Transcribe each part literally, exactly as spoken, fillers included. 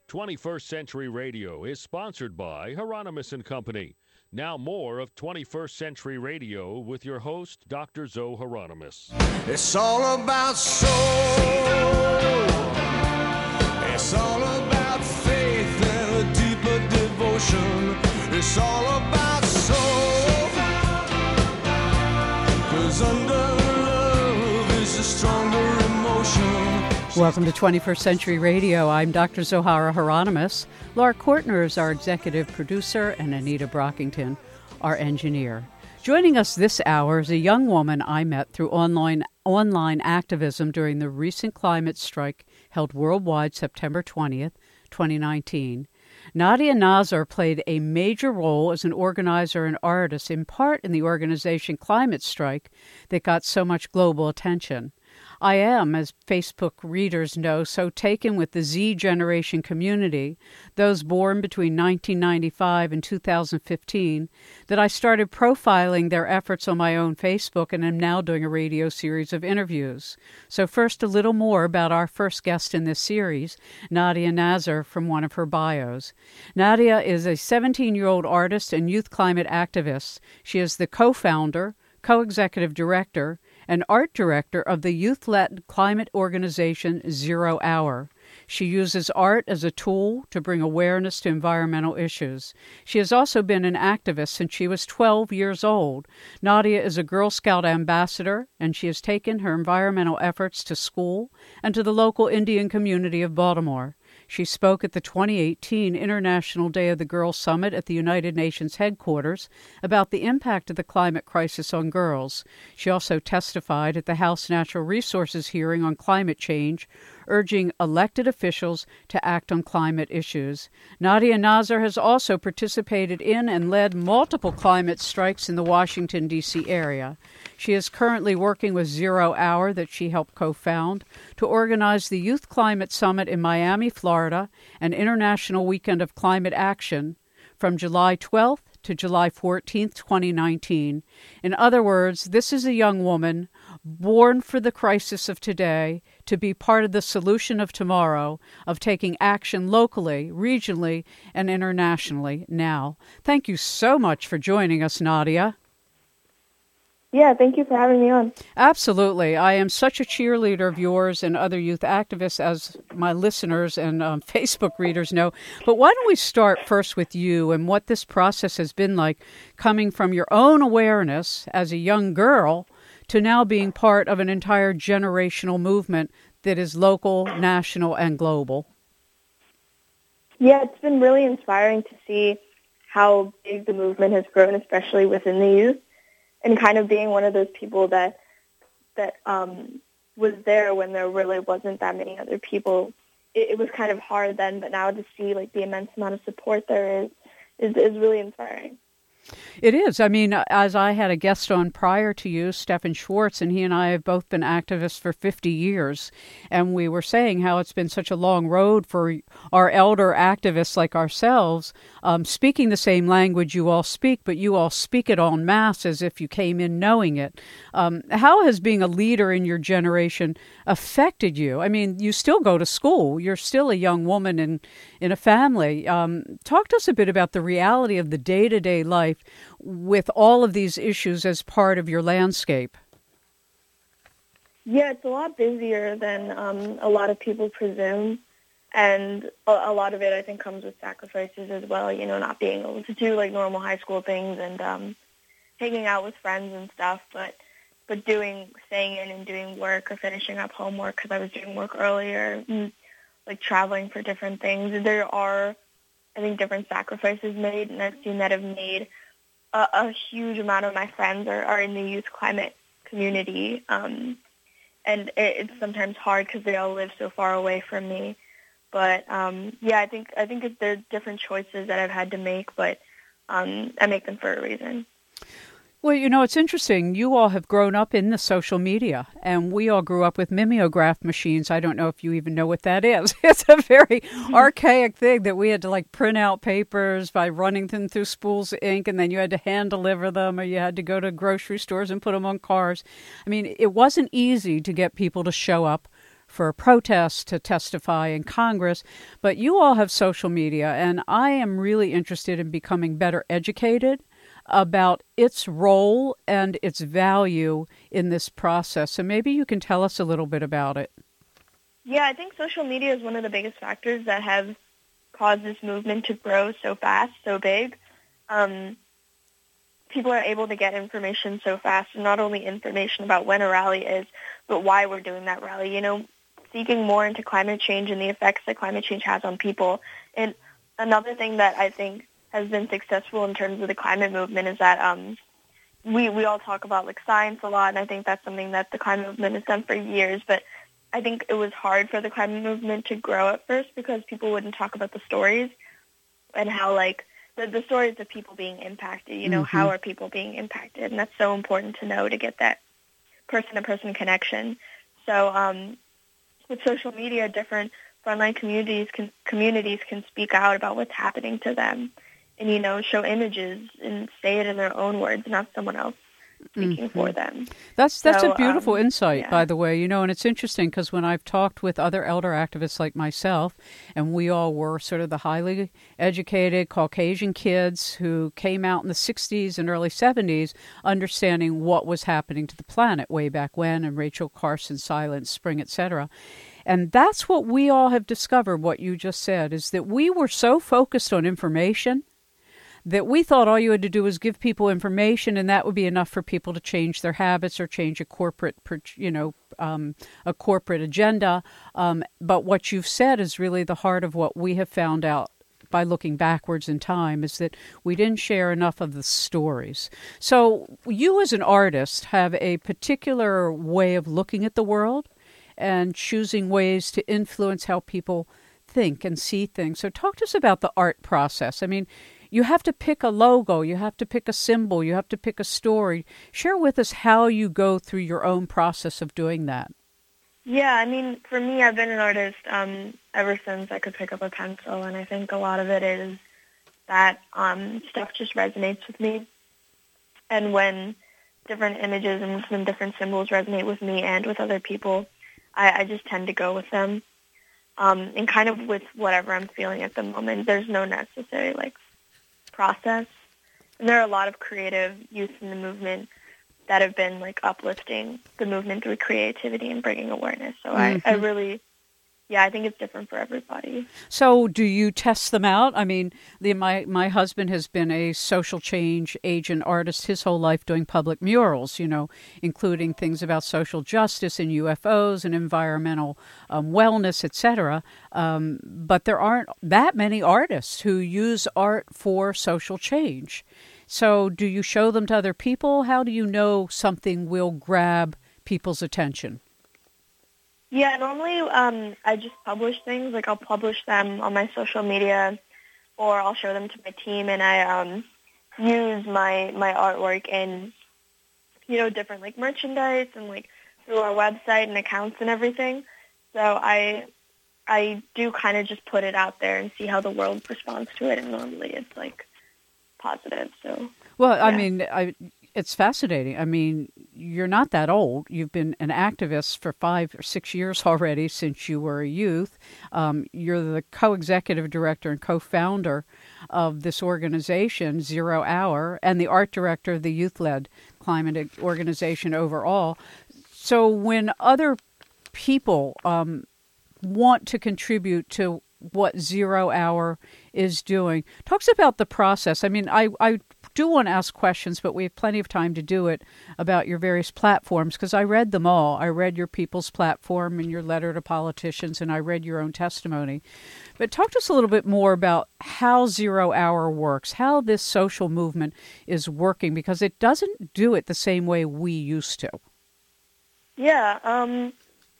twenty-first Century Radio is sponsored by Hieronymus and Company. Now more of twenty-first Century Radio with your host, Doctor Zoe Hieronymus. It's all about soul. It's all about faith and a deeper devotion. It's all about soul. 'Cause under love is a stronger emotion. Welcome to twenty-first Century Radio. I'm Doctor Zohara Hieronymus. Laura Kortner is our executive producer, and Anita Brockington, our engineer. Joining us this hour is a young woman I met through online online activism during the recent climate strike held worldwide September twentieth, twenty nineteen. Nadia Nazar played a major role as an organizer and artist, in part in the organization Climate Strike that got so much global attention. I am, as Facebook readers know, so taken with the Z generation community, those born between nineteen ninety-five and two thousand fifteen, that I started profiling their efforts on my own Facebook and am now doing a radio series of interviews. So first, a little more about our first guest in this series, Nadia Nazar, from one of her bios. Nadia is a seventeen-year-old artist and youth climate activist. She is the co-founder, co-executive director, and art director of the youth-led climate organization Zero Hour. She uses art as a tool to bring awareness to environmental issues. She has also been an activist since she was twelve years old. Nadia is a Girl Scout ambassador, and she has taken her environmental efforts to school and to the local Indian community of Baltimore. She spoke at the twenty eighteen International Day of the Girls Summit at the United Nations headquarters about the impact of the climate crisis on girls. She also testified at the House Natural Resources hearing on climate change, urging elected officials to act on climate issues. Nadia Nazar has also participated in and led multiple climate strikes in the Washington, D C area. She is currently working with Zero Hour, that she helped co-found, to organize the Youth Climate Summit in Miami, Florida, an international weekend of climate action from July twelfth to July fourteenth, twenty nineteen. In other words, this is a young woman born for the crisis of today to be part of the solution of tomorrow, of taking action locally, regionally, and internationally now. Thank you so much for joining us, Nadia. Yeah, thank you for having me on. Absolutely. I am such a cheerleader of yours and other youth activists, as my listeners and um, Facebook readers know. But why don't we start first with you and what this process has been like, coming from your own awareness as a young girl to now being part of an entire generational movement that is local, national, and global. Yeah, it's been really inspiring to see how big the movement has grown, especially within the youth. And kind of being one of those people that that um, was there when there really wasn't that many other people. It, it was kind of hard then, but now to see like the immense amount of support there is is, is really inspiring. It is. I mean, as I had a guest on prior to you, Stefan Schwartz, and he and I have both been activists for fifty years. And we were saying how it's been such a long road for our elder activists like ourselves, um, speaking the same language you all speak, but you all speak it en masse as if you came in knowing it. Um, how has being a leader in your generation affected you? I mean, you still go to school. You're still a young woman in, in a family. Um, talk to us a bit about the reality of the day-to-day life with all of these issues as part of your landscape. Yeah, it's a lot busier than um, a lot of people presume, and a, a lot of it, I think, comes with sacrifices as well, you know, not being able to do, like, normal high school things and um, hanging out with friends and stuff, but but doing, staying in and doing work or finishing up homework, because I was doing work earlier, and, like, traveling for different things. There are, I think, different sacrifices made, and I've seen that have made a, a huge amount of my friends are, are in the youth climate community, um, and it, it's sometimes hard because they all live so far away from me. But um, yeah, I think I think there are different choices that I've had to make, but um, I make them for a reason. Well, you know, it's interesting. You all have grown up in the social media, and we all grew up with mimeograph machines. I don't know if you even know what that is. It's a very archaic thing that we had to, like, print out papers by running them through spools of ink, and then you had to hand deliver them, or you had to go to grocery stores and put them on cars. I mean, it wasn't easy to get people to show up for a protest, to testify in Congress. But you all have social media, and I am really interested in becoming better educated about its role and its value in this process. So maybe you can tell us a little bit about it. Yeah, I think social media is one of the biggest factors that have caused this movement to grow so fast, so big. Um, people are able to get information so fast, and not only information about when a rally is, but why we're doing that rally. You know, seeking more into climate change and the effects that climate change has on people. And another thing that I think has been successful in terms of the climate movement is that um, we, we all talk about like science a lot, and I think that's something that the climate movement has done for years. But I think it was hard for the climate movement to grow at first because people wouldn't talk about the stories and how like the, the stories of people being impacted, you know, mm-hmm. how are people being impacted? And that's so important to know to get that person-to-person connection. So um, with social media, different frontline communities can, communities can speak out about what's happening to them and, you know, show images and say it in their own words, not someone else speaking mm-hmm. for them. That's that's so, a beautiful um, insight, yeah. by the way. You know, and it's interesting because when I've talked with other elder activists like myself, and we all were sort of the highly educated Caucasian kids who came out in the sixties and early seventies understanding what was happening to the planet way back when, and Rachel Carson, Silent Spring, et cetera. And that's what we all have discovered, what you just said, is that we were so focused on information that we thought all you had to do was give people information, and that would be enough for people to change their habits or change a corporate, you know, um, a corporate agenda. Um, but what you've said is really the heart of what we have found out by looking backwards in time, is that we didn't share enough of the stories. So you as an artist have a particular way of looking at the world and choosing ways to influence how people think and see things. So talk to us about the art process. I mean, you have to pick a logo, you have to pick a symbol, you have to pick a story. Share with us how you go through your own process of doing that. Yeah, I mean, for me, I've been an artist um, ever since I could pick up a pencil, and I think a lot of it is that um, stuff just resonates with me. And when different images and when different symbols resonate with me and with other people, I, I just tend to go with them. Um, and kind of with whatever I'm feeling at the moment. There's no necessary, like, process. And there are a lot of creative youth in the movement that have been like uplifting the movement through creativity and bringing awareness. So mm-hmm. I, I really, yeah, I think it's different for everybody. So do you test them out? I mean, the, my, my husband has been a social change agent artist his whole life doing public murals, you know, including things about social justice and U F Os and environmental um, wellness, et cetera. Um, but there aren't that many artists who use art for social change. So do you show them to other people? How do you know something will grab people's attention? Yeah, normally um, I just publish things. Like I'll publish them on my social media, or I'll show them to my team, and I um, use my my artwork in, you know, different like merchandise and like through our website and accounts and everything. So I I do kind of just put it out there and see how the world responds to it, and normally it's like positive. So well, yeah. I mean, I. It's fascinating. I mean, you're not that old. You've been an activist for five or six years already since you were a youth. Um, you're the co-executive director and co-founder of this organization, Zero Hour, and the art director of the youth-led climate organization overall. So when other people um, want to contribute to what Zero Hour is doing, talks about the process. I mean, I, I do want to ask questions, but we have plenty of time to do it about your various platforms, because I read them all. I read your People's Platform and your letter to politicians, and I read your own testimony. But talk to us a little bit more about how Zero Hour works, how this social movement is working, because it doesn't do it the same way we used to. Yeah. Um,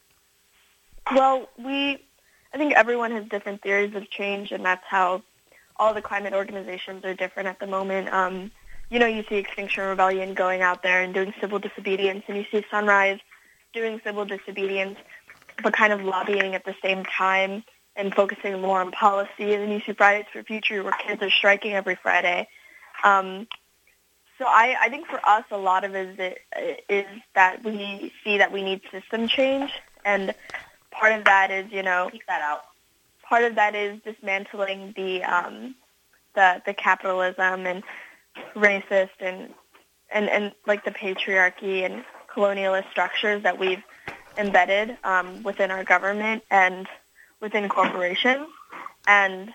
well, we, I think everyone has different theories of change, and that's how all the climate organizations are different at the moment. Um, you know, you see Extinction Rebellion going out there and doing civil disobedience, and you see Sunrise doing civil disobedience, but kind of lobbying at the same time and focusing more on policy. And then you see Fridays for Future, where kids are striking every Friday. Um, so I, I think for us, a lot of it is, is that we see that we need system change, and part of that is, you know, Keep that out. part of that is dismantling the um, the the capitalism and racist and and and like the patriarchy and colonialist structures that we've embedded um, within our government and within corporations. And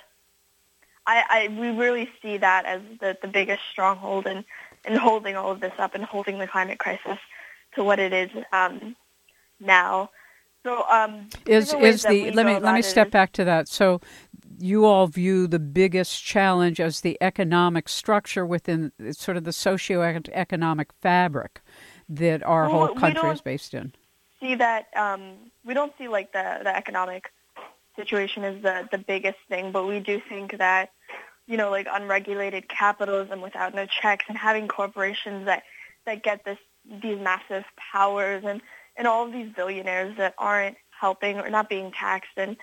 I, I we really see that as the, the biggest stronghold in, in holding all of this up and holding the climate crisis to what it is um, now. So um, is is the let me let me step is, back to that. So you all view the biggest challenge as the economic structure within sort of the socioeconomic fabric that our well, whole country is based in. See that um, we don't see like the, the economic situation as the, the biggest thing, but we do think that, you know, like unregulated capitalism without no checks and having corporations that, that get this these massive powers and, and all of these billionaires that aren't helping or not being taxed. And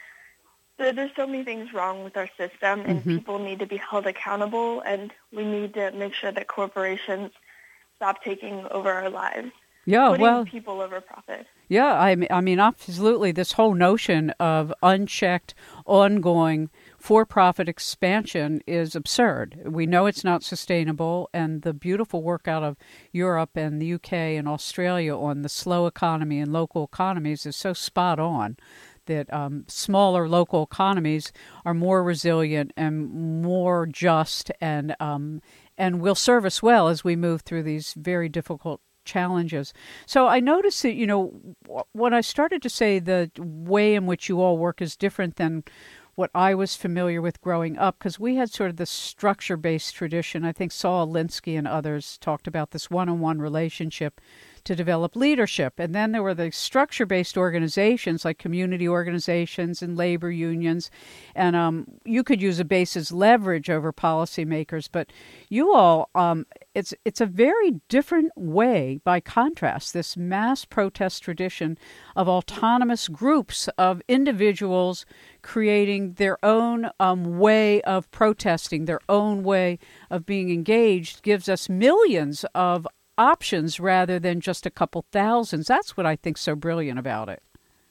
so there's so many things wrong with our system, and Mm-hmm. people need to be held accountable, and we need to make sure that corporations stop taking over our lives. Yeah, putting well, people over profit. Yeah, I mean, I mean, absolutely. This whole notion of unchecked, ongoing, for-profit expansion is absurd. We know it's not sustainable, and the beautiful work out of Europe and the U K and Australia on the slow economy and local economies is so spot on that um, smaller local economies are more resilient and more just and um, and will serve us well as we move through these very difficult challenges. So I noticed that, you know, when I started to say the way in which you all work is different than what I was familiar with growing up, because we had sort of the structure-based tradition. I think Saul Alinsky and others talked about this one-on-one relationship to develop leadership. And then there were the structure-based organizations like community organizations and labor unions. And um, you could use a base as leverage over policymakers. But you all, um, it's it's a very different way, by contrast, this mass protest tradition of autonomous groups of individuals creating their own um, way of protesting, their own way of being engaged, gives us millions of options rather than just a couple thousands. That's what I think's so brilliant about it.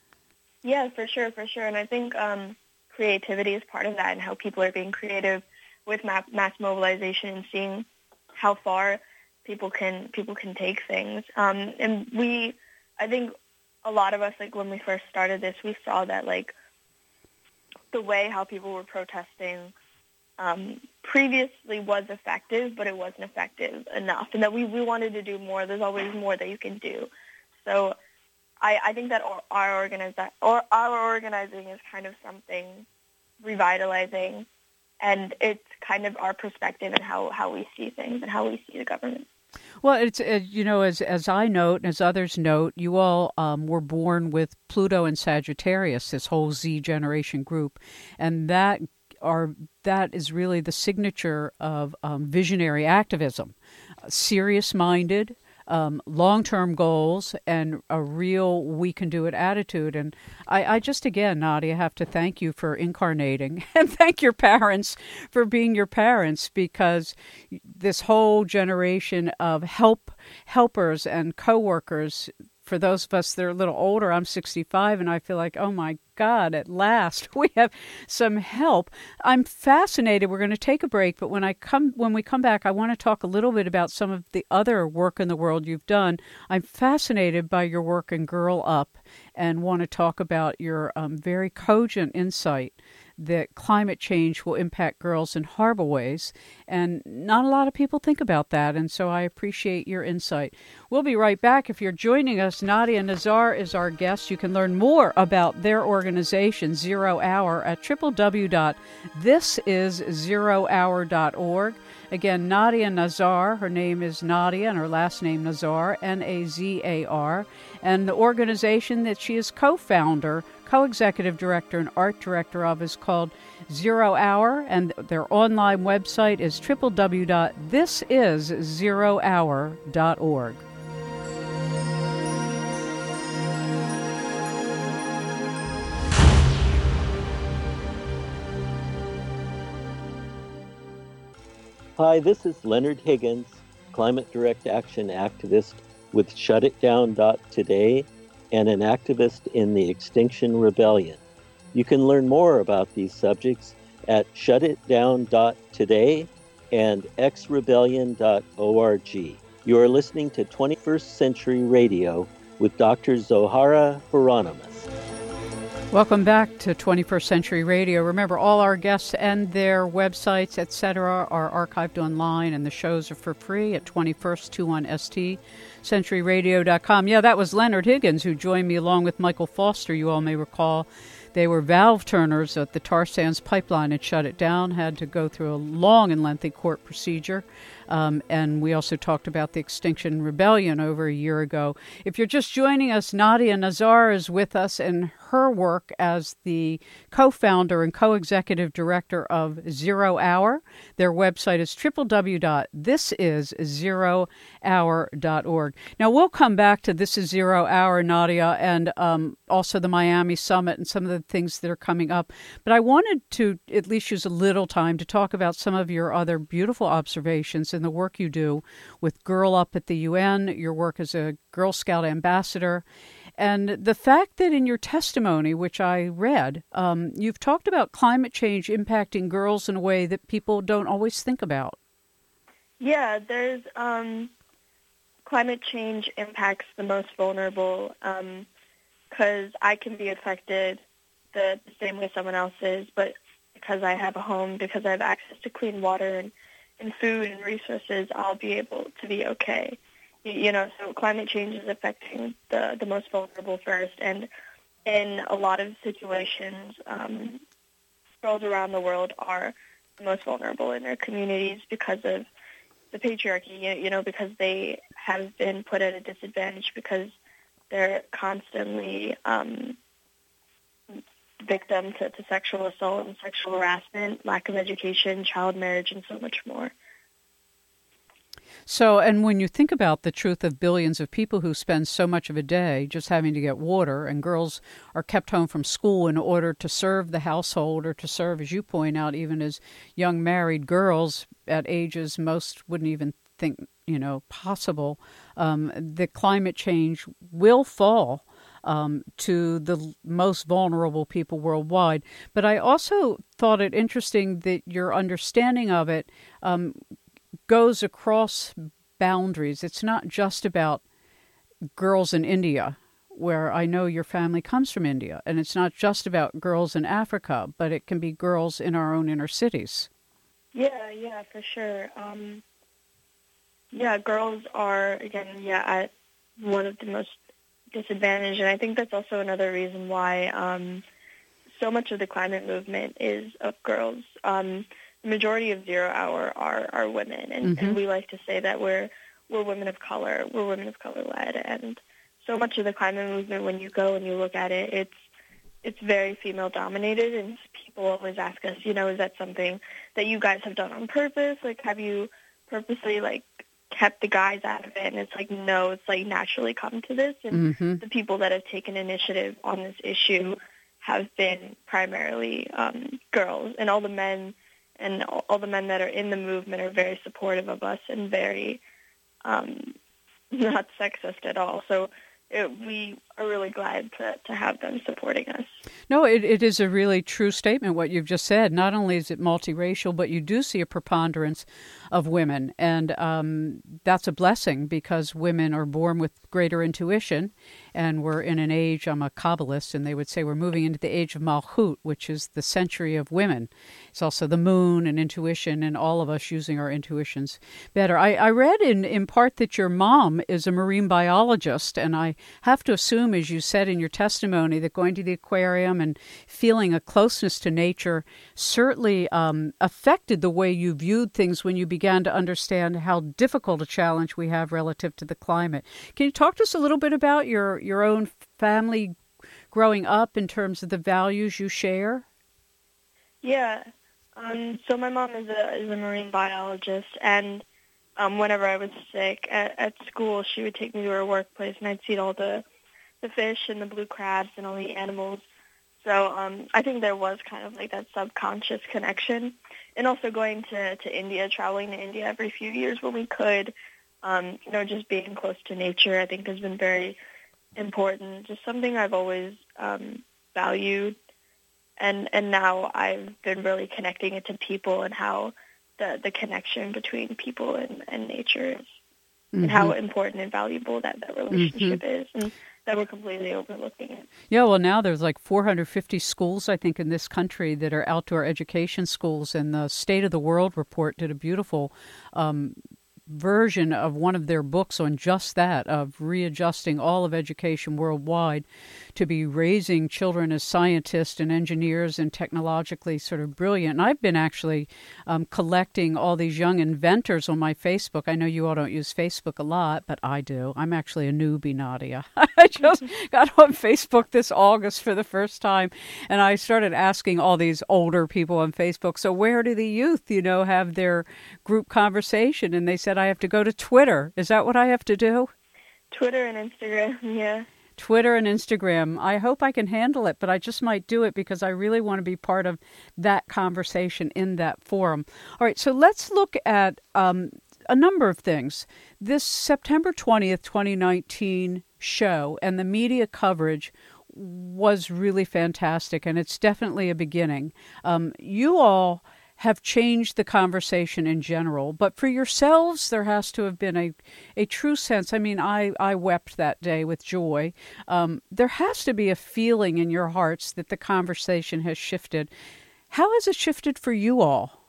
Yeah, for sure, for sure. And I think um, creativity is part of that, and how people are being creative with ma- mass mobilization and seeing how far people can people can take things. Um, and we, I think a lot of us, like when we first started this, we saw that like the way how people were protesting Um, previously was effective, but it wasn't effective enough, and that we, we wanted to do more. There's always more that you can do. So I, I think that our, our, organizi- or our organizing is kind of something revitalizing, and it's kind of our perspective and how, how we see things and how we see the government. Well, it's uh, you know, as as I note and as others note, you all um, were born with Pluto and Sagittarius, this whole Z generation group, and that are that is really the signature of um, visionary activism, serious-minded, um, long-term goals, and a real we-can-do-it attitude. And I, I just, again, Nadia, have to thank you for incarnating and thank your parents for being your parents, because this whole generation of help helpers and co-workers, for those of us that are a little older, I'm sixty-five, and I feel like, oh my God, at last we have some help. I'm fascinated. We're going to take a break, but when I come, when we come back, I want to talk a little bit about some of the other work in the world you've done. I'm fascinated by your work in Girl Up, and want to talk about your um, very cogent insight that climate change will impact girls in horrible ways. And not a lot of people think about that, and so I appreciate your insight. We'll be right back. If you're joining us, Nadia Nazar is our guest. You can learn more about their organization, Zero Hour, at w w w dot this is zero hour dot org. Again, Nadia Nazar, her name is Nadia, and her last name Nazar, N A Z A R, and the organization that she is co-founder, co-executive director, and art director of is called Zero Hour, and their online website is w w w dot this is zero hour dot org. Hi, this is Leonard Higgins, Climate Direct Action activist with shut it down dot today. and an activist in the Extinction Rebellion. You can learn more about these subjects at shut it down dot today and x rebellion dot org. You are listening to twenty-first Century Radio with Doctor Zohara Hieronymus. Welcome back to twenty-first Century Radio. Remember, all our guests and their websites, et cetera, are archived online, and the shows are for free at twenty-first twenty-one S T, century radio dot com. Yeah, that was Leonard Higgins, who joined me along with Michael Foster. You all may recall they were valve turners at the tar sands pipeline and shut it down, had to go through a long and lengthy court procedure. Um, and we also talked about the Extinction Rebellion over a year ago. If you're just joining us, Nadia Nazar is with us, and her work as the co-founder and co-executive director of Zero Hour. Their website is w w w dot this is zero hour dot org. Now, we'll come back to This Is Zero Hour, Nadia, and um, also the Miami Summit and some of the things that are coming up. But I wanted to at least use a little time to talk about some of your other beautiful observations and the work you do with Girl Up at the U N, your work as a Girl Scout ambassador, and the fact that in your testimony, which I read, um, you've talked about climate change impacting girls in a way that people don't always think about. Yeah, there's um, climate change impacts the most vulnerable because um, I can be affected the, the same way someone else is, but because I have a home, because I have access to clean water and, and food and resources, I'll be able to be okay. You know, so climate change is affecting the, the most vulnerable first. And in a lot of situations, um, girls around the world are the most vulnerable in their communities because of the patriarchy, you know, because they have been put at a disadvantage because they're constantly um, victim to, to sexual assault and sexual harassment, lack of education, child marriage, and so much more. So, and when you think about the truth of billions of people who spend so much of a day just having to get water, and girls are kept home from school in order to serve the household or to serve, as you point out, even as young married girls at ages most wouldn't even think, you know, possible, um, the climate change will fall um, to the most vulnerable people worldwide. But I also thought it interesting that your understanding of it um, goes across boundaries. It's not just about girls in India, where I know your family comes from India, and it's not just about girls in Africa, but it can be girls in our own inner cities. Yeah, yeah, for sure. Um, yeah, girls are, again, yeah, at one of the most disadvantaged, and I think that's also another reason why um, so much of the climate movement is of girls. Um, the majority of Zero Hour are, are women, and, mm-hmm. and we like to say that we're we're women of color, we're women of color led, and so much of the climate movement, when you go and you look at it, it's it's very female dominated, and people always ask us, you know, is that something that you guys have done on purpose? Like, have you purposely like kept the guys out of it? And it's like, no, it's like naturally come to this, and mm-hmm. the people that have taken initiative on this issue have been primarily um, girls, and all the men. And all the men that are in the movement are very supportive of us and very um, not sexist at all. So it, we are really glad to, to have them supporting us. No, it, it is a really true statement, what you've just said. Not only is it multiracial, but you do see a preponderance of women. And um, that's a blessing because women are born with greater intuition. And we're in an age, I'm a Kabbalist, and they would say we're moving into the age of Malchut, which is the century of women. It's also the moon and intuition and all of us using our intuitions better. I, I read in, in part that your mom is a marine biologist, and I have to assume, as you said in your testimony, that going to the aquarium and feeling a closeness to nature certainly um, affected the way you viewed things when you began to understand how difficult a challenge we have relative to the climate. Can you talk to us a little bit about your, your own family growing up in terms of the values you share? Yeah. Um, so my mom is a, is a marine biologist, and um, whenever I was sick at, at school, she would take me to her workplace, and I'd see all the, the fish and the blue crabs and all the animals. So um, I think there was kind of like that subconscious connection. And also going to, to India, traveling to India every few years when we could, um, you know, just being close to nature, I think has been very important, just something I've always um, valued. And and now I've been really connecting it to people and how the, the connection between people and, and nature is, mm-hmm. and how important and valuable that, that relationship mm-hmm. is, and that we're completely overlooking it. Yeah, well, now there's like four hundred fifty schools, I think, in this country that are outdoor education schools, and the State of the World report did a beautiful um version of one of their books on just that, of readjusting all of education worldwide to be raising children as scientists and engineers and technologically sort of brilliant. And I've been actually um, collecting all these young inventors on my Facebook. I know you all don't use Facebook a lot, but I do. I'm actually a newbie, Nadia. I just got on Facebook this August for the first time, and I started asking all these older people on Facebook, so where do the youth, you know, have their group conversation? And they said, I have to go to Twitter. Is that what I have to do? Twitter and Instagram, yeah. Twitter and Instagram. I hope I can handle it, but I just might do it because I really want to be part of that conversation in that forum. All right, so let's look at um, a number of things. This September twentieth, twenty nineteen show and the media coverage was really fantastic, and it's definitely a beginning. Um, you all have changed the conversation in general, but for yourselves, there has to have been a, a true sense. I mean, I, I wept that day with joy. Um, there has to be a feeling in your hearts that the conversation has shifted. How has it shifted for you all?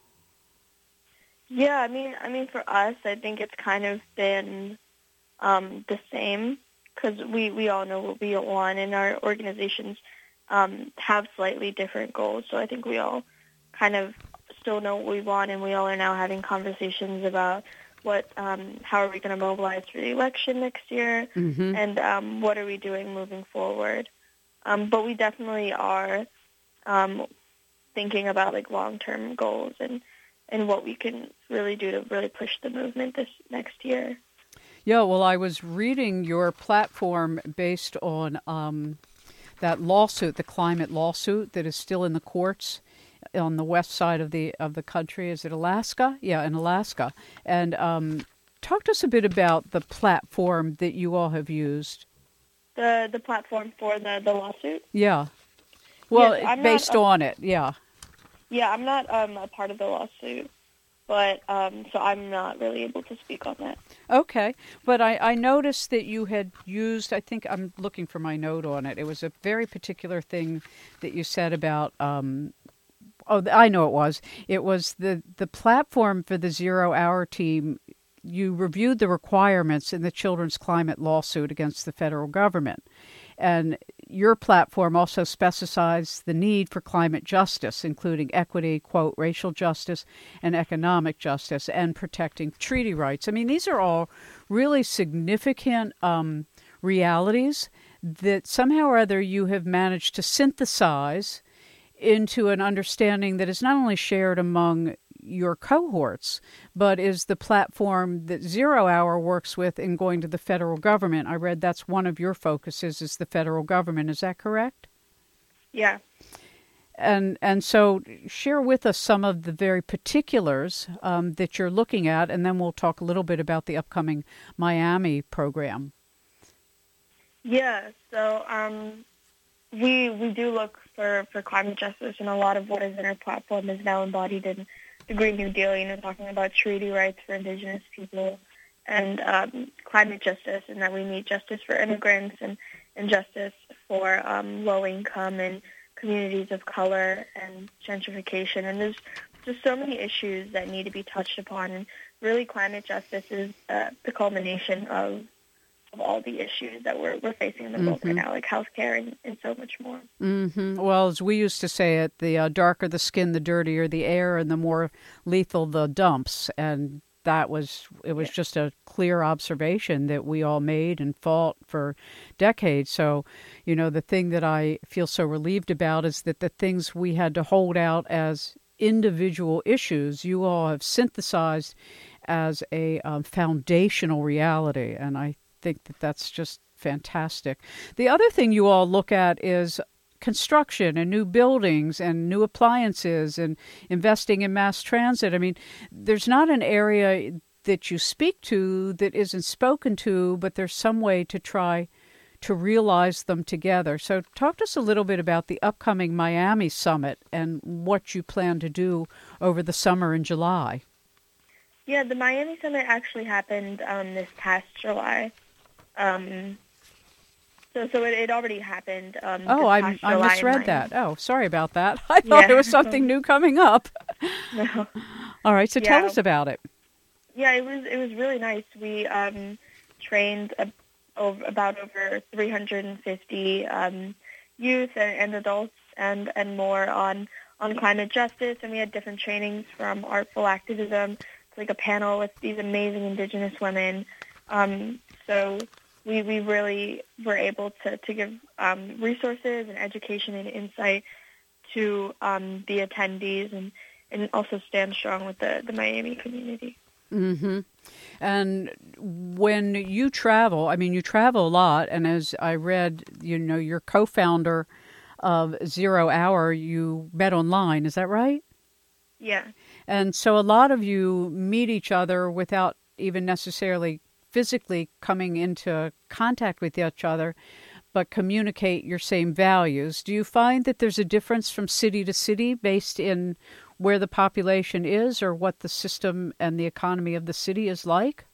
Yeah, I mean, I mean, for us, I think it's kind of been um, the same, because we, we all know what we want, and our organizations um, have slightly different goals. So I think we all kind of still know what we want, and we all are now having conversations about what, um, how are we going to mobilize for the election next year, mm-hmm. and um, what are we doing moving forward. Um, but we definitely are um, thinking about like long-term goals and, and what we can really do to really push the movement this next year. Yeah, well, I was reading your platform based on um, that lawsuit, the climate lawsuit that is still in the courts on the west side of the of the country. Is it Alaska? Yeah, in Alaska. And um, talk to us a bit about the platform that you all have used. The the platform for the, the lawsuit? Yeah. Well, yes, based not, uh, on it, yeah. Yeah, I'm not um, a part of the lawsuit, but um, so I'm not really able to speak on that. Okay, but I, I noticed that you had used, I think I'm looking for my note on it. It was a very particular thing that you said about um, Oh, I know it was. It was the, the platform for the Zero Hour team. You reviewed the requirements in the children's climate lawsuit against the federal government. And your platform also specifies the need for climate justice, including equity, quote, racial justice and economic justice, and protecting treaty rights. I mean, these are all really significant um, realities that somehow or other you have managed to synthesize into an understanding that is not only shared among your cohorts, but is the platform that Zero Hour works with in going to the federal government. I read that's one of your focuses is the federal government. Is that correct? Yeah. And and so share with us some of the very particulars um, that you're looking at, and then we'll talk a little bit about the upcoming Miami program. Yeah, so um, we we do look for, for climate justice, and a lot of what is in our platform is now embodied in the Green New Deal, you know, talking about treaty rights for indigenous people and um, climate justice, and that we need justice for immigrants and, and justice for um, low-income and communities of color and gentrification. And there's just so many issues that need to be touched upon, and really climate justice is uh, the culmination of of all the issues that we're we're facing in the world mm-hmm. right now, like healthcare and, and so much more. Mm-hmm. Well, as we used to say it, the uh, darker the skin, the dirtier the air, and the more lethal the dumps. And that was, it was yeah. just a clear observation that we all made and fought for decades. So, you know, the thing that I feel so relieved about is that the things we had to hold out as individual issues, you all have synthesized as a um, foundational reality. And I think that that's just fantastic. The other thing you all look at is construction and new buildings and new appliances and investing in mass transit. I mean, there's not an area that you speak to that isn't spoken to, but there's some way to try to realize them together. So talk to us a little bit about the upcoming Miami Summit and what you plan to do over the summer in July. Yeah, the Miami Summit actually happened um, this past July. Um, so so it, it already happened. Um, oh, this I, past I July misread in that. Miami. Oh, sorry about that. I thought Yeah. it was something new coming up. No. All right, so tell Yeah. us about it. Yeah, it was it was really nice. We um, trained a, over, about over three hundred fifty um, youth and, and adults and, and more on, on climate justice, and we had different trainings from artful activism to like a panel with these amazing Indigenous women. Um, so we we really were able to, to give um, resources and education and insight to um, the attendees and, and also stand strong with the, the Miami community. Mm-hmm. And when you travel, I mean, you travel a lot, and as I read, you know, you're co-founder of Zero Hour, you met online, is that right? Yeah. And so a lot of you meet each other without even necessarily physically coming into contact with each other, but communicate your same values. Do you find that there's a difference from city to city based in where the population is or what the system and the economy of the city is like?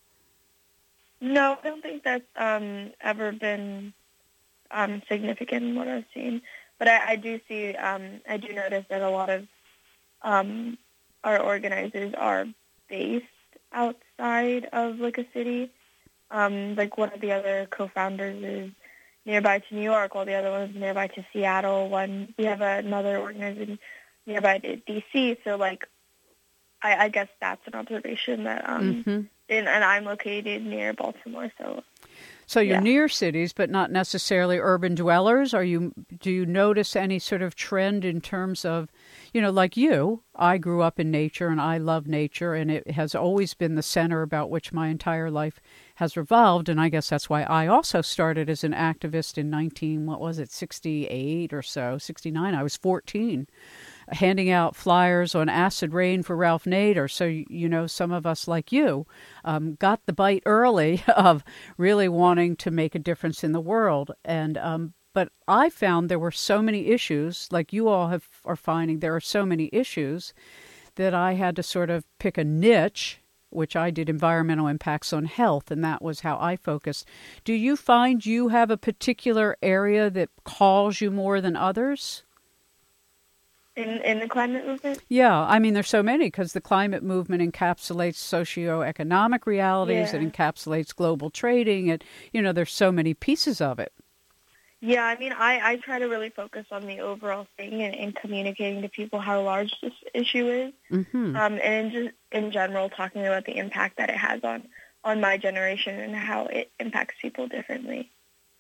No, I don't think that's um, ever been um, significant in what I've seen. But I, I do see, um, I do notice that a lot of um, our organizers are based outside of like a city. Um, like one of the other co-founders is nearby to New York, while the other one is nearby to Seattle. One, we have another organizer nearby to D C. So like, I, I guess that's an observation that, um, Mm-hmm. and, and I'm located near Baltimore, so. So you're Yeah. near cities, but not necessarily urban dwellers. Are you? Do you notice any sort of trend in terms of, you know, like you? I grew up in nature, and I love nature, and it has always been the center about which my entire life has revolved. And I guess that's why I also started as an activist in nineteen, what was it, sixty-eight or so, sixty-nine. I was fourteen. Handing out flyers on acid rain for Ralph Nader. So, you know, some of us like you um, got the bite early of really wanting to make a difference in the world. And um, but I found there were so many issues, like you all have are finding there are so many issues that I had to sort of pick a niche, which I did environmental impacts on health, and that was how I focused. Do you find you have a particular area that calls you more than others? In, in the climate movement? Yeah, I mean, there's so many because the climate movement encapsulates socioeconomic realities, Yeah. it encapsulates global trading, it, you know, there's so many pieces of it. Yeah, I mean, I, I try to really focus on the overall thing and, and communicating to people how large this issue is, Mm-hmm. um, and in, just in general talking about the impact that it has on, on my generation and how it impacts people differently.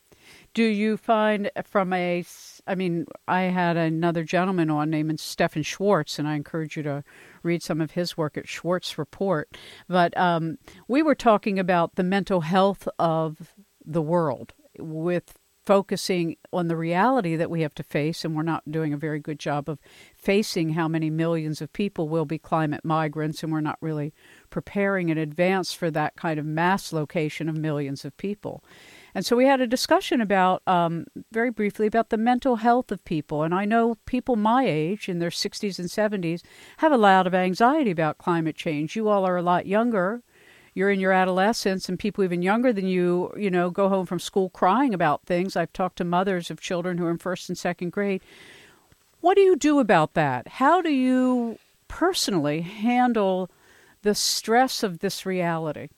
Do you find from a, I mean, I had another gentleman on named Stefan Schwartz, and I encourage you to read some of his work at Schwartz Report. But um, we were talking about the mental health of the world with focusing on the reality that we have to face, and we're not doing a very good job of facing how many millions of people will be climate migrants, and we're not really preparing in advance for that kind of mass location of millions of people. And so we had a discussion about, um, very briefly, about the mental health of people. And I know people my age, in their sixties and seventies, have a lot of anxiety about climate change. You all are a lot younger. You're in your adolescence, and people even younger than you, you know, go home from school crying about things. I've talked to mothers of children who are in first and second grade. What do you do about that? How do you personally handle the stress of this reality?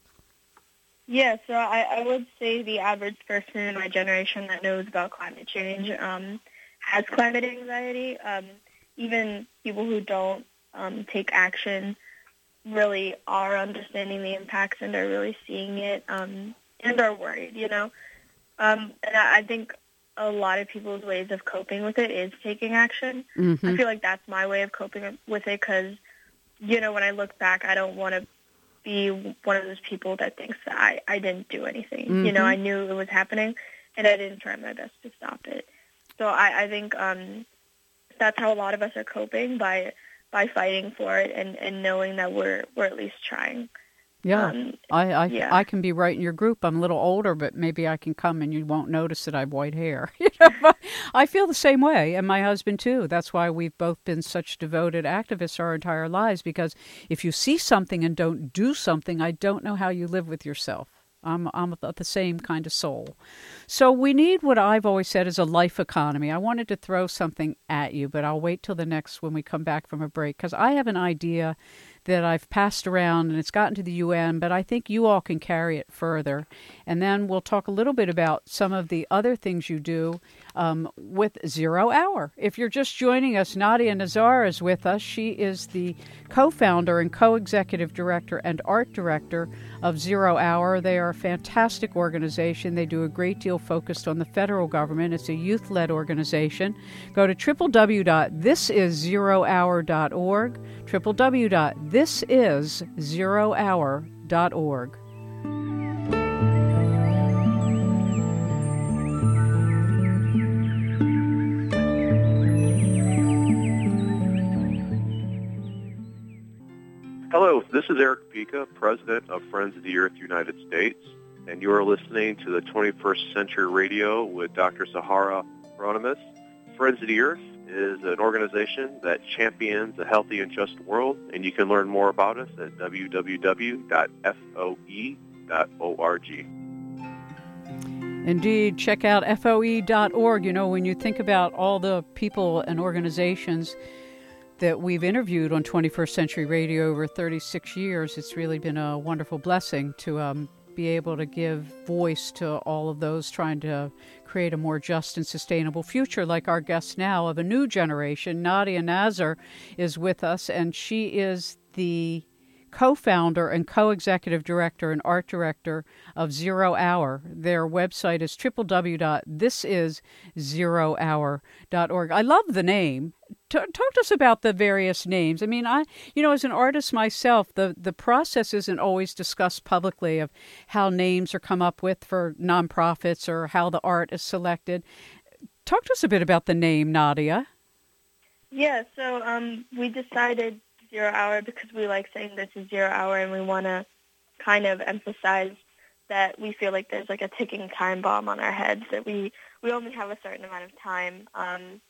Yeah, so I, I would say the average person in my generation that knows about climate change um, has climate anxiety. Um, even people who don't um, take action really are understanding the impacts and are really seeing it um, and are worried, you know. Um, and I, I think a lot of people's ways of coping with it is taking action. Mm-hmm. I feel like that's my way of coping with it because, you know, when I look back, I don't want to be one of those people that thinks that I, I didn't do anything. Mm-hmm. You know, I knew it was happening, and I didn't try my best to stop it. So I, I think um, that's how a lot of us are coping, by by fighting for it and, and knowing that we're we're at least trying. Yeah, Um, I I, yeah. I can be right in your group. I'm a little older, but maybe I can come and you won't notice that I have white hair. You know, but I feel the same way, and my husband too. That's why we've both been such devoted activists our entire lives, because if you see something and don't do something, I don't know how you live with yourself. I'm I'm the same kind of soul. So we need what I've always said is a life economy. I wanted to throw something at you, but I'll wait till the next when we come back from a break, because I have an idea that I've passed around and it's gotten to the U N, but I think you all can carry it further. And then we'll talk a little bit about some of the other things you do um, with Zero Hour. If you're just joining us, Nadia Nazar is with us. She is the co-founder and co-executive director and art director of Zero Hour. They are a fantastic organization. They do a great deal focused on the federal government. It's a youth-led organization. Go to w w w dot this is zero hour dot org, w w w dot this is zero hour dot org. Hello, this is Eric Pica, President of Friends of the Earth United States, and you are listening to the twenty-first Century Radio with Doctor Zohara Hieronymus. Friends of the Earth is an organization that champions a healthy and just world, and you can learn more about us at w w w dot f o e dot org. Indeed, check out f o e dot org. You know, when you think about all the people and organizations that we've interviewed on twenty-first Century Radio over thirty-six years, it's really been a wonderful blessing to um, be able to give voice to all of those trying to create a more just and sustainable future, like our guest now of a new generation. Nadia Nazar is with us, and she is the co-founder and co-executive director and art director of Zero Hour. Their website is w w w dot this is zero hour dot org. I love the name. T- talk to us about the various names. I mean, I, you know, as an artist myself, the, the process isn't always discussed publicly of how names are come up with for nonprofits or how the art is selected. Talk to us a bit about the name, Nadia. Yeah, so um, we decided Zero Hour because we like saying this is Zero Hour, and we want to kind of emphasize that we feel like there's like a ticking time bomb on our heads, that we, we only have a certain amount of time, um,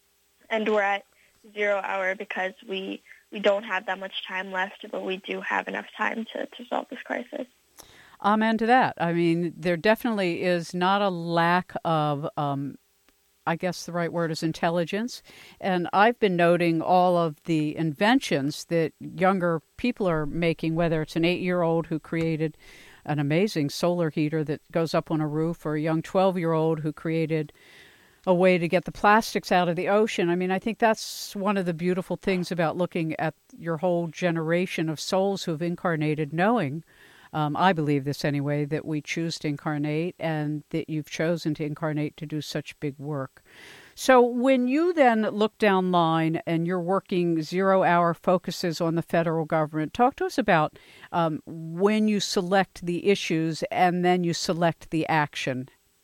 and we're at Zero Hour because we we don't have that much time left, but we do have enough time to, to solve this crisis. Amen to that. I mean, there definitely is not a lack of um, I guess the right word is intelligence. And I've been noting all of the inventions that younger people are making, whether it's an eight-year-old who created an amazing solar heater that goes up on a roof, or a young twelve-year-old who created a way to get the plastics out of the ocean. I mean, I think that's one of the beautiful things about looking at your whole generation of souls who've incarnated, knowing, Um, I believe this anyway, that we choose to incarnate and that you've chosen to incarnate to do such big work. So when you then look down line and you're working Zero Hour focuses on the federal government, talk to us about um, when you select the issues and then you select the action.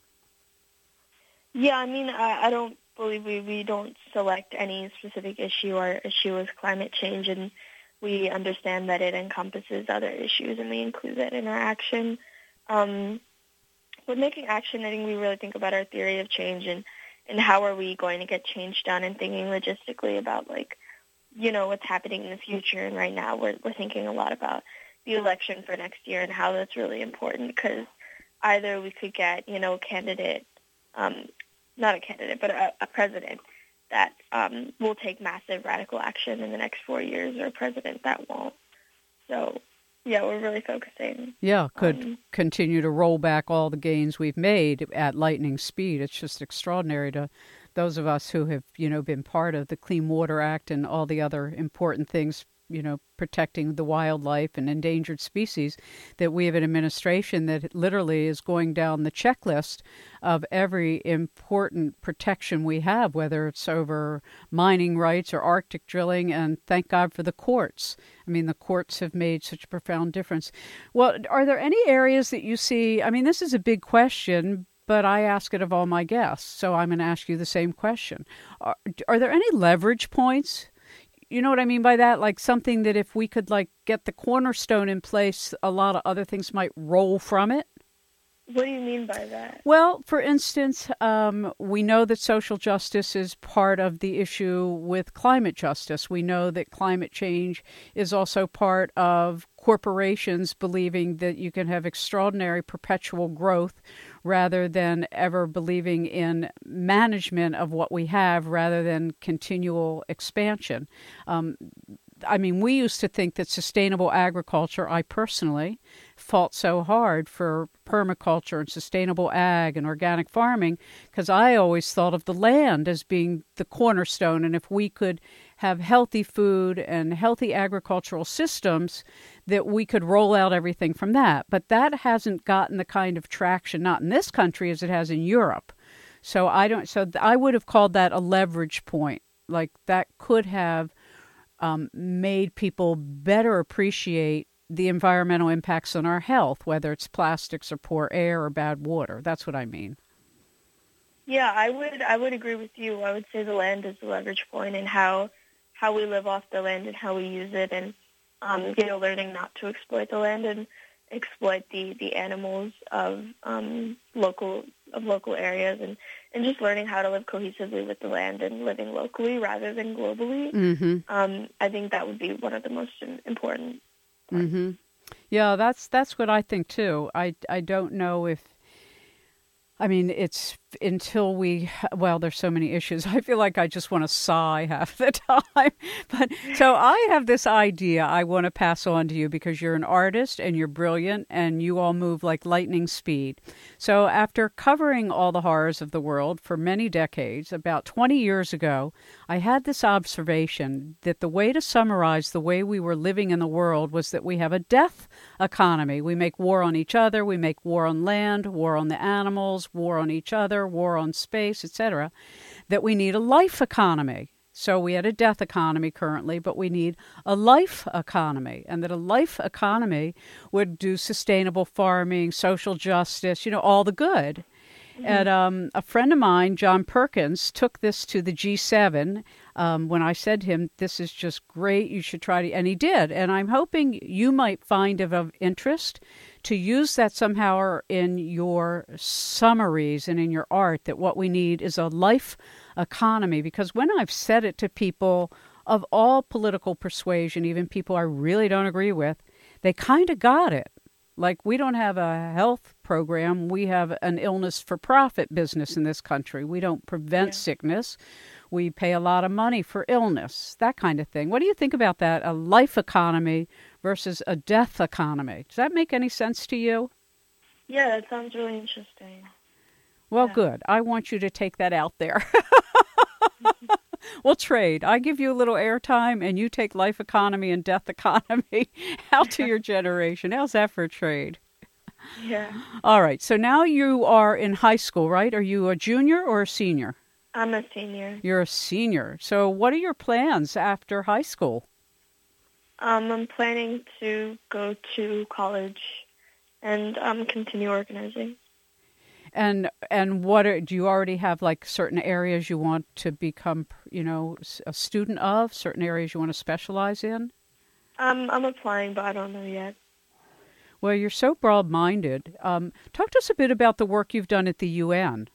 Yeah, I mean, I, I don't believe we, we don't select any specific issue. Our issue is climate change, and we understand that it encompasses other issues, and we include that in our action. Um, with making action, I think we really think about our theory of change and, and how are we going to get change done, and thinking logistically about, like, you know, what's happening in the future. And right now we're, we're thinking a lot about the election for next year and how that's really important, because either we could get, you know, a candidate, um, not a candidate, but a, a president that um, will take massive radical action in the next four years, or a president that won't. So, yeah, we're really focusing. Yeah, could on, continue to roll back all the gains we've made at lightning speed. It's just extraordinary to those of us who have, you know, been part of the Clean Water Act and all the other important things, you know, protecting the wildlife and endangered species, that we have an administration that literally is going down the checklist of every important protection we have, whether it's over mining rights or Arctic drilling, and thank God for the courts. I mean, the courts have made such a profound difference. Well, are there any areas that you see, I mean, this is a big question, but I ask it of all my guests, so I'm going to ask you the same question. Are, are there any leverage points You know what I mean by that? Like something that if we could like get the cornerstone in place, a lot of other things might roll from it. What do you mean by that? Well, for instance, um, we know that social justice is part of the issue with climate justice. We know that climate change is also part of corporations believing that you can have extraordinary perpetual growth rather than ever believing in management of what we have rather than continual expansion. Um, I mean, we used to think that sustainable agriculture, I personally fought so hard for permaculture and sustainable ag and organic farming because I always thought of the land as being the cornerstone. And if we could have healthy food and healthy agricultural systems, that we could roll out everything from that. But that hasn't gotten the kind of traction, not in this country as it has in Europe. So I don't. So I would have called that a leverage point. Like that could have Um, made people better appreciate the environmental impacts on our health, whether it's plastics or poor air or bad water. That's what I mean. Yeah, I would I would agree with you. I would say the land is the leverage point and how how we live off the land and how we use it, and um, you know, learning not to exploit the land and exploit the, the animals of um, local of local areas, and, and just learning how to live cohesively with the land and living locally rather than globally. Mm-hmm. Um, I think that would be one of the most important parts. Mm-hmm. Yeah, that's that's what I think too. I, I don't know if, I mean, it's until we, well, there's so many issues. I feel like I just want to sigh half the time. But so I have this idea I want to pass on to you because you're an artist and you're brilliant and you all move like lightning speed. So after covering all the horrors of the world for many decades, about twenty years ago, I had this observation that the way to summarize the way we were living in the world was that we have a death economy. We make war on each other. We make war on land, war on the animals, war on each other, war on space, et cetera, that we need a life economy. So we had a death economy currently, but we need a life economy, and that a life economy would do sustainable farming, social justice, you know, all the good. Mm-hmm. And um, a friend of mine, John Perkins, took this to the G seven um, when I said to him, this is just great, you should try to, and he did. And I'm hoping you might find it of interest to use that somehow in your summaries and in your art, that what we need is a life economy. Because when I've said it to people of all political persuasion, even people I really don't agree with, they kind of got it. Like, we don't have a health program. We have an illness for profit business in this country. We don't prevent yeah. sickness. We pay a lot of money for illness, that kind of thing. What do you think about that? A life economy versus a death economy. Does that make any sense to you? Yeah, that sounds really interesting. Well, yeah. good. I want you to take that out there. We'll trade. I give you a little airtime and you take life economy and death economy out to your generation. How's that for a trade? Yeah. All right. So now you are in high school, right? Are you a junior or a senior? I'm a senior. You're a senior. So what are your plans after high school? Um, I'm planning to go to college and um, continue organizing. And and what are, do you already have, like, certain areas you want to become, you know, a student of, certain areas you want to specialize in? Um, I'm applying, but I don't know yet. Well, you're so broad-minded. Um, talk to us a bit about the work you've done at the U N.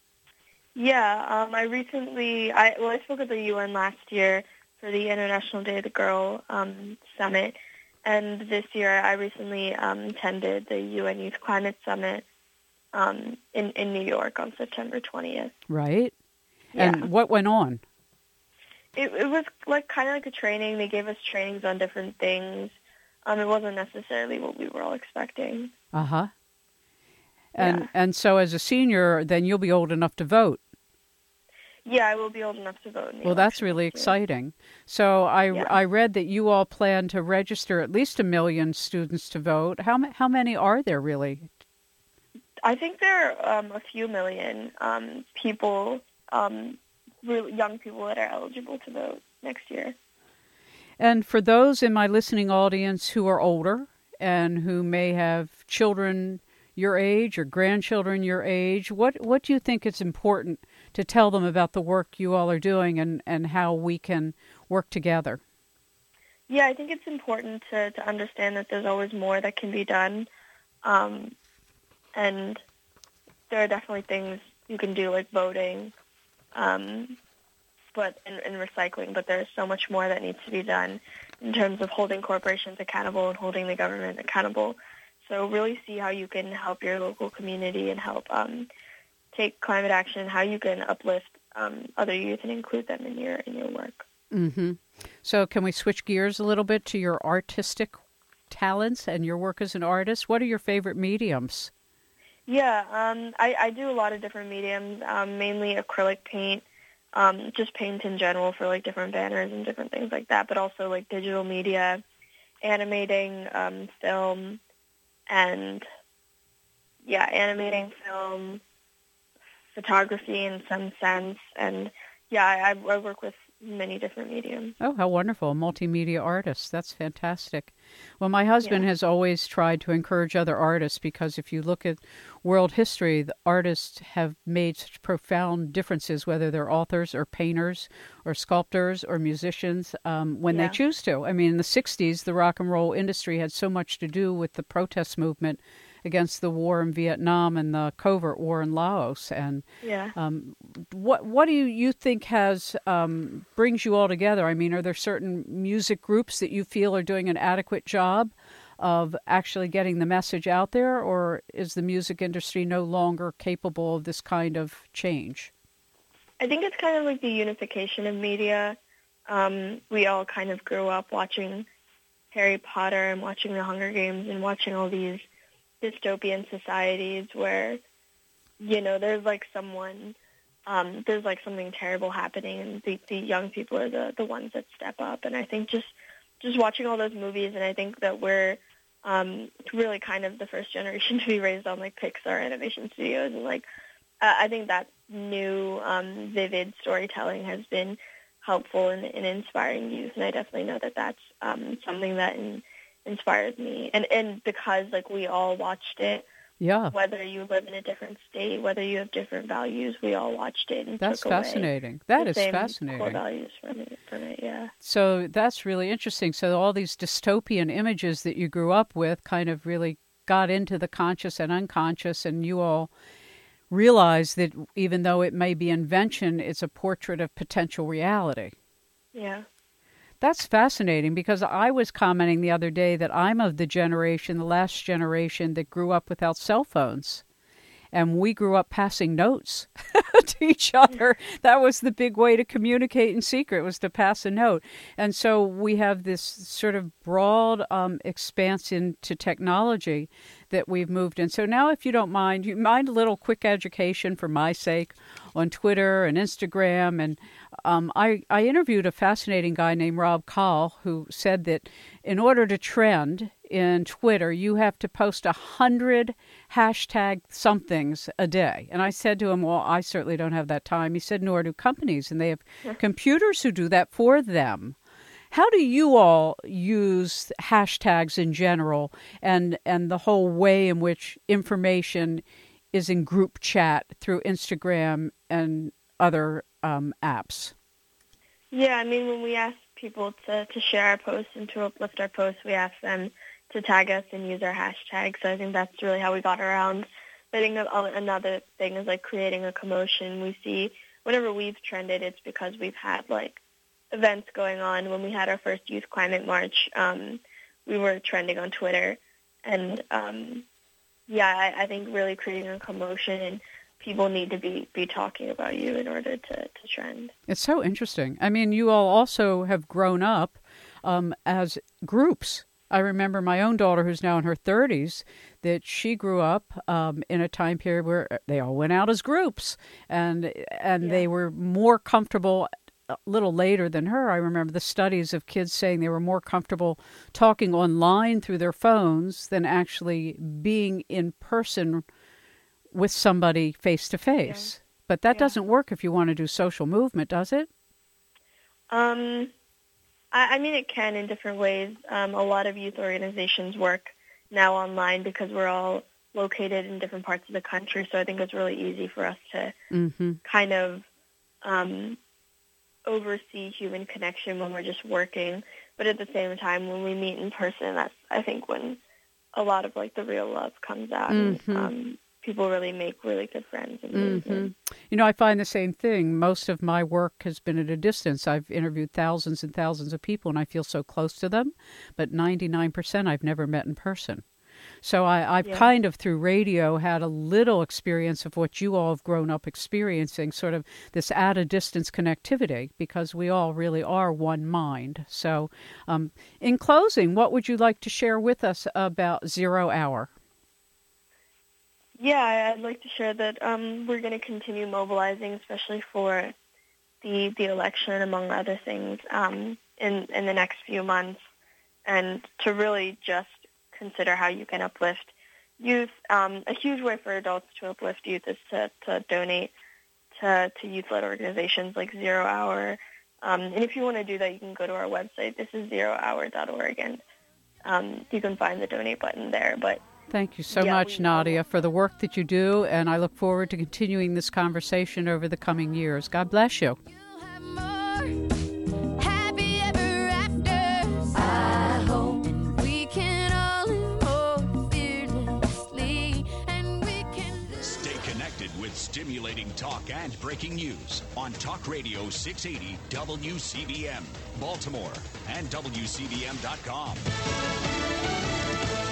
Yeah, um, I recently, I well, I spoke at the U N last year for the International Day of the Girl um, Summit, and this year I recently um, attended the U N Youth Climate Summit um, in, in New York on September twentieth. Right. Yeah. And what went on? It, it was like kind of like a training. They gave us trainings on different things. Um, it wasn't necessarily what we were all expecting. Uh-huh. And yeah. and so as a senior, then you'll be old enough to vote. Yeah, I will be old enough to vote. In the well, that's really exciting. So I, yeah. I read that you all plan to register at least a million students to vote. How how many are there really? I think there are um, a few million um, people, um, really young people that are eligible to vote next year. And for those in my listening audience who are older and who may have children your age or grandchildren your age, what, what do you think it's important to tell them about the work you all are doing and, and how we can work together? Yeah, I think it's important to, to understand that there's always more that can be done. Um, and there are definitely things you can do, like voting, um, but and, and recycling, but there's so much more that needs to be done in terms of holding corporations accountable and holding the government accountable. So really see how you can help your local community and help um, take climate action, how you can uplift um, other youth and include them in your in your work. Mm-hmm. So can we switch gears a little bit to your artistic talents and your work as an artist? What are your favorite mediums? Yeah, um, I, I do a lot of different mediums, um, mainly acrylic paint, um, just paint in general for like different banners and different things like that, but also like digital media, animating, um, film, and yeah, animating, film, photography in some sense, and yeah, I, I work with many different mediums. Oh, how wonderful. A multimedia artist. That's fantastic. Well, my husband Yeah. has always tried to encourage other artists because if you look at world history, the artists have made such profound differences, whether they're authors or painters or sculptors or musicians, um, when Yeah. they choose to. I mean, in the sixties, the rock and roll industry had so much to do with the protest movement against the war in Vietnam and the covert war in Laos. And Yeah. um, what what do you, you think has um, brings you all together? I mean, are there certain music groups that you feel are doing an adequate job of actually getting the message out there, or is the music industry no longer capable of this kind of change? I think it's kind of like the unification of media. Um, we all kind of grew up watching Harry Potter and watching the Hunger Games and watching all these dystopian societies where, you know, there's like someone, um, there's like something terrible happening, and the, the young people are the, the ones that step up. And I think just just watching all those movies, and I think that we're um, really kind of the first generation to be raised on like Pixar animation studios, and like uh, I think that new um, vivid storytelling has been helpful in, in inspiring youth, and I definitely know that that's um, something that in, inspired me. And and because like we all watched it, Yeah, whether you live in a different state, whether you have different values, we all watched it and that's took away fascinating. That the is same core fascinating. values from it, from it. Yeah. So that's really interesting. So all these dystopian images that you grew up with kind of really got into the conscious and unconscious, and you all realized that even though it may be invention, it's a portrait of potential reality. Yeah. That's fascinating, because I was commenting the other day that I'm of the generation, the last generation that grew up without cell phones. And we grew up passing notes to each other. That was the big way to communicate in secret, was to pass a note. And so we have this sort of broad um, expanse into technology that we've moved in. So now, if you don't mind, you mind a little quick education for my sake on Twitter and Instagram. And um, I, I interviewed a fascinating guy named Rob Kahl, who said that in order to trend in Twitter, you have to post a hundred hashtag somethings a day. And I said to him, well, I certainly don't have that time. He said, nor do companies, and they have yeah. computers who do that for them. How do you all use hashtags in general, and, and the whole way in which information is in group chat through Instagram and other um, apps? Yeah, I mean, when we ask people to, to share our posts and to uplift our posts, we ask them to tag us and use our hashtag. So I think that's really how we got around. But I think another thing is like creating a commotion. We see whenever we've trended, it's because we've had like events going on. When we had our first Youth Climate March, um, we were trending on Twitter. And um, yeah, I, I think really creating a commotion, and people need to be, be talking about you in order to, to trend. It's so interesting. I mean, you all also have grown up um, as groups. I remember my own daughter, who's now in her thirties, that she grew up um, in a time period where they all went out as groups, and and Yeah. they were more comfortable a little later than her. I remember the studies of kids saying they were more comfortable talking online through their phones than actually being in person with somebody face to face. But that Yeah. doesn't work if you want to do social movement, does it? Um, I, I mean, it can in different ways. Um, a lot of youth organizations work now online because we're all located in different parts of the country, so I think it's really easy for us to Mm-hmm. kind of um, oversee human connection when we're just working. But at the same time, when we meet in person, that's, I think, when a lot of, like, the real love comes out. Mm-hmm. And um, people really make really good friends. And Mm-hmm. You know, I find the same thing. Most of my work has been at a distance. I've interviewed thousands and thousands of people, and I feel so close to them. But ninety-nine percent I've never met in person. So I, I've Yeah. kind of, through radio, had a little experience of what you all have grown up experiencing, sort of this at-a-distance connectivity, because we all really are one mind. So um, in closing, what would you like to share with us about Zero Hour? Yeah, I'd like to share that um, we're going to continue mobilizing, especially for the the election, among other things, um, in, in the next few months, and to really just consider how you can uplift youth. Um, a huge way for adults to uplift youth is to, to donate to, to youth-led organizations like Zero Hour. Um, and if you want to do that, you can go to our website. This is zero hour dot org, and um, you can find the donate button there. But Thank you so Yeah, much, we- Nadia, for the work that you do, and I look forward to continuing this conversation over the coming years. God bless you. You'll have more happy ever afters, I hope. And we can all live more fearlessly, and we can do. Stay connected with stimulating talk and breaking news on Talk Radio six eighty W C B M, Baltimore, and W C B M dot com.